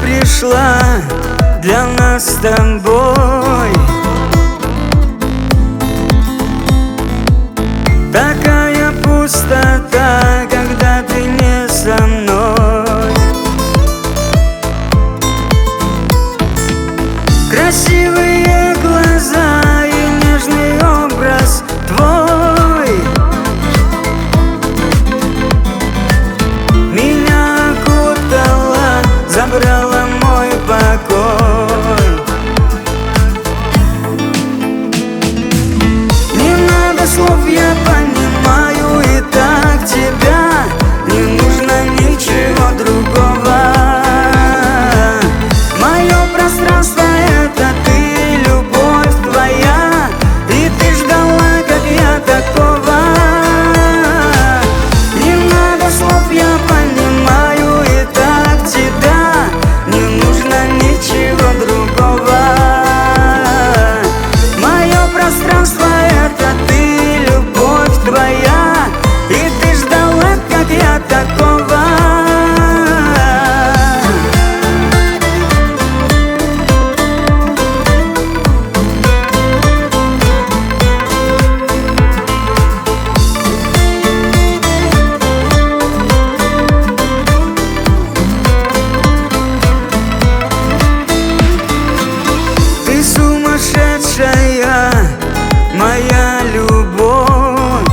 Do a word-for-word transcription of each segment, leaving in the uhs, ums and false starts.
пришла для нас с тобой. Такая пустота, когда ты не со мной. Красивые глаза и нежный образ твой меня окутала, забрала мой покой. Не надо слов, я понимаю и так тебя. Не нужно ничего другого. Мое пространство — это ты, любовь твоя. И ты ждала, как я, такого. Не надо слов, я понимаю и так тебя. Не нужно ничего другого. Мое пространство — это ты, любовь твоя. И ты ждала, как я, такого. Ты сумасшедшая, моя любовь.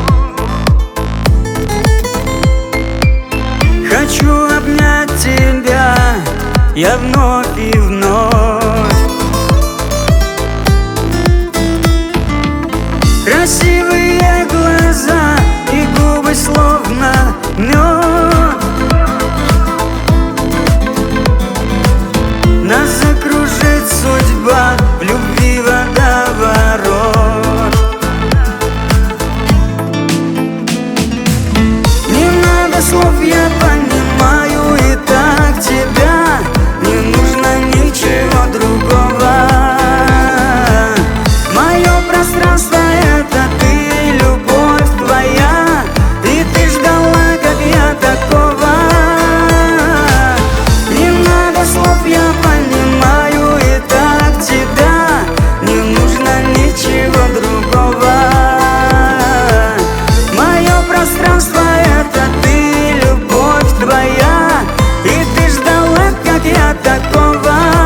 Хочу обнять тебя я вновь и вновь. Красивые глаза и губы словно мед. Нас закружит судьба, в любви водоворот. Не надо слов, я понимаю и так тебя. Не нужно ничего другого. Мое пространство — это ты, любовь твоя. И ты ждала, как я, такого. Не надо слов, я понимаю и так тебя. Не нужно ничего другого. Мое пространство — это ты, любовь твоя. И ты ждала, как я, такого.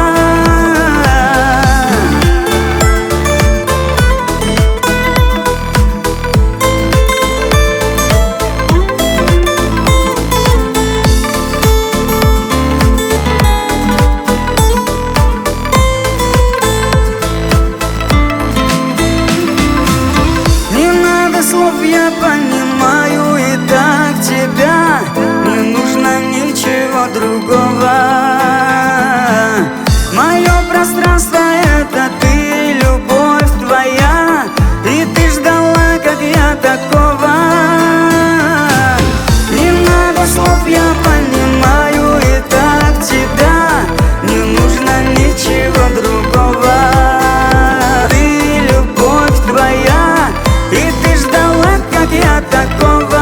Не надо слов, я понимаю и так тебя. Не нужно ничего другого. Мое пространство — это ты, любовь твоя. И ты ждала, как я, такого. Не надо слов, я понимаю и так тебя. Не нужно ничего другого. Ты, любовь твоя. И ты ждала, как я, такого.